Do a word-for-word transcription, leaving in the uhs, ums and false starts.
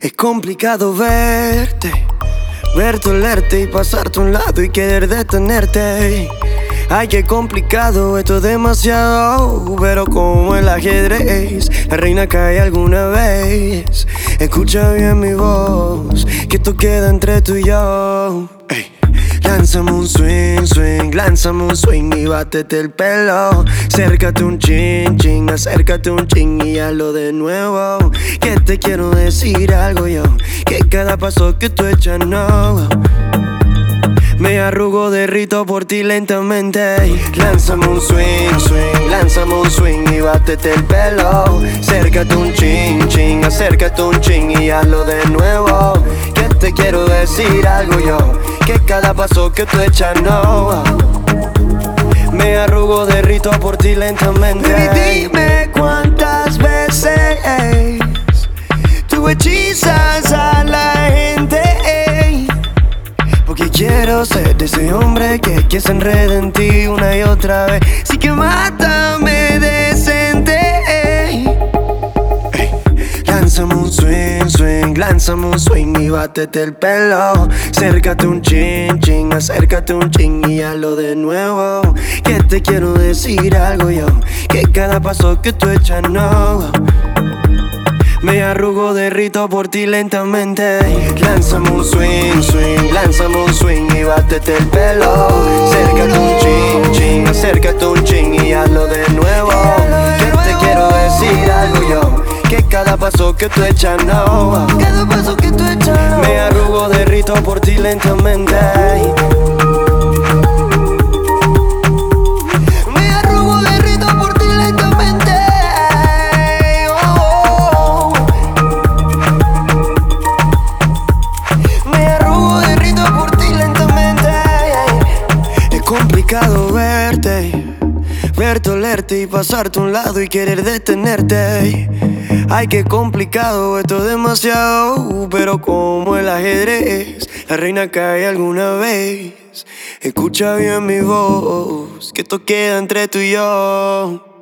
Es complicado verte, verte, olerte y pasarte a un lado y querer detenerte. Ay, qué complicado, esto es demasiado. Pero como el ajedrez, la reina cae alguna vez. Escucha bien mi voz, que esto queda entre tú y yo. Ey. Lánzame un swing, swing, lánzame un swing y bátete el pelo. Acércate un chin, chin, acércate un chin y hazlo de nuevo. Que te quiero decir algo yo, que cada paso que tú echas no. Me arrugo, derrito por ti lentamente. Lánzame un swing, swing, lánzame un swing y bátete el pelo. Acércate un chin, chin, acércate un chin y hazlo de nuevo. Que te quiero decir algo yo, que cada paso que tú echas no. Me arrugo, derrito por ti lentamente. Baby, dime cuántas veces tú hechizas a la gente. Porque quiero ser de ese hombre que, que se enreda en ti una y otra vez. Sí que mátame decente. Ey. Ey. Lánzame un swing, swing, lánzame un swing y bátete el pelo. Acércate un chin, chin, acércate un chin y hazlo de nuevo. Que te quiero decir algo yo, que cada paso que tú echas no. Me arrugo, derrito por ti lentamente. Lánzame un swing, swing, lánzame un swing y bátete el pelo. Acércate un chin, chin, acércate un chin y hazlo de nuevo. Que te quiero decir algo yo, que cada paso que tú echas no. Cada paso que tú echas. Me arrugo, derrito por ti lentamente. Complicado verte, verte, olerte y pasarte a un lado y querer detenerte. Ay, qué complicado, esto es demasiado. Pero como el ajedrez, la reina cae alguna vez. Escucha bien mi voz, que esto queda entre tú y yo.